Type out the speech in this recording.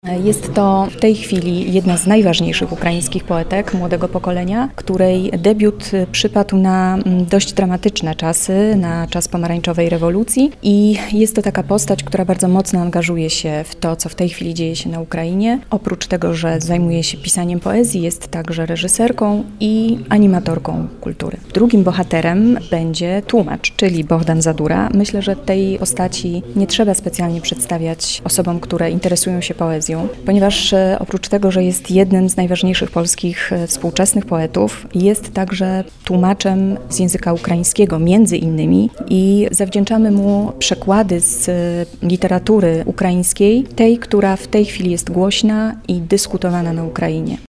Jest to w tej chwili jedna z najważniejszych ukraińskich poetek młodego pokolenia, której debiut przypadł na dość dramatyczne czasy, na czas pomarańczowej rewolucji i jest to taka postać, która bardzo mocno angażuje się w to, co w tej chwili dzieje się na Ukrainie. Oprócz tego, że zajmuje się pisaniem poezji, jest także reżyserką i animatorką kultury. Drugim bohaterem będzie tłumacz, czyli Bohdan Zadura. Myślę, że tej postaci nie trzeba specjalnie przedstawiać osobom, które interesują się poezją, ponieważ oprócz tego, że jest jednym z najważniejszych polskich współczesnych poetów, jest także tłumaczem z języka ukraińskiego, między innymi, i zawdzięczamy mu przekłady z literatury ukraińskiej, tej, która w tej chwili jest głośna i dyskutowana na Ukrainie.